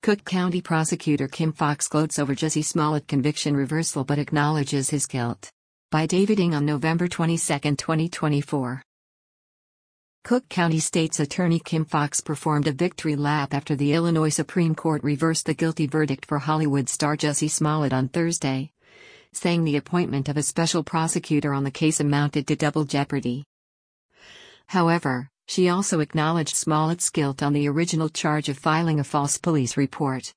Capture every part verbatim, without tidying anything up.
Cook County prosecutor Kim Foxx gloats over Jussie Smollett conviction reversal but acknowledges his guilt. By David Ng on November twenty-second, twenty twenty-four. Cook County State's Attorney Kim Foxx performed a victory lap after the Illinois Supreme Court reversed the guilty verdict for Hollywood star Jussie Smollett on Thursday, saying the appointment of a special prosecutor on the case amounted to double jeopardy. However, she also acknowledged Smollett's guilt on the original charge of filing a false police report.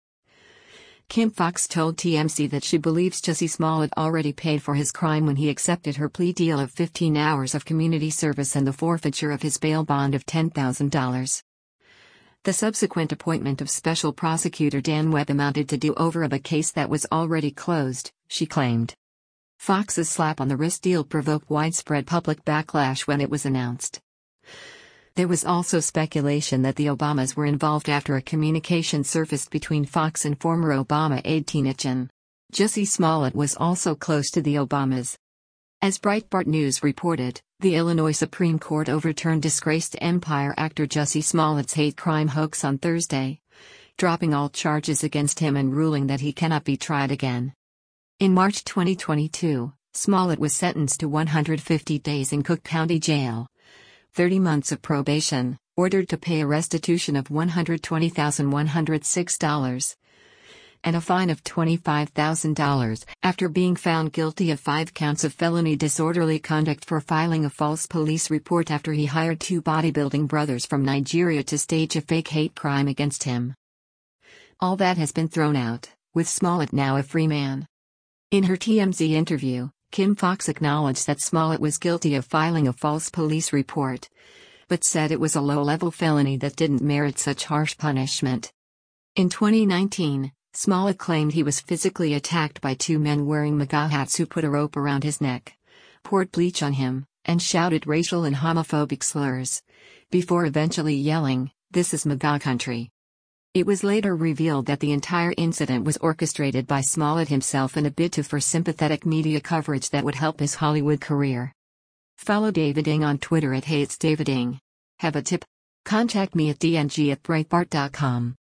Kim Foxx told T M Z that she believes Jussie Smollett already paid for his crime when he accepted her plea deal of fifteen hours of community service and the forfeiture of his bail bond of ten thousand dollars. The subsequent appointment of Special Prosecutor Dan Webb amounted to do-over of a case that was already closed, she claimed. Foxx's slap on the wrist deal provoked widespread public backlash when it was announced. There was also speculation that the Obamas were involved after a communication surfaced between Foxx and former Obama aide Tina Chin. Jussie Smollett was also close to the Obamas. As Breitbart News reported, the Illinois Supreme Court overturned disgraced Empire actor Jussie Smollett's hate crime hoax on Thursday, dropping all charges against him and ruling that he cannot be tried again. In March twenty twenty-two, Smollett was sentenced to one hundred fifty days in Cook County Jail, thirty months of probation, ordered to pay a restitution of one hundred twenty thousand one hundred six dollars, and a fine of twenty-five thousand dollars after being found guilty of five counts of felony disorderly conduct for filing a false police report after he hired two bodybuilding brothers from Nigeria to stage a fake hate crime against him. All that has been thrown out, with Smollett now a free man. In her T M Z interview, Kim Foxx acknowledged that Smollett was guilty of filing a false police report, but said it was a low-level felony that didn't merit such harsh punishment. In twenty nineteen, Smollett claimed he was physically attacked by two men wearing MAGA hats who put a rope around his neck, poured bleach on him, and shouted racial and homophobic slurs, before eventually yelling, "This is MAGA country." It was later revealed that the entire incident was orchestrated by Smollett himself in a bid to for sympathetic media coverage that would help his Hollywood career. Follow David Ng on Twitter at HatesDavidNg. Have a tip? Contact me at d n g at breitbart dot com.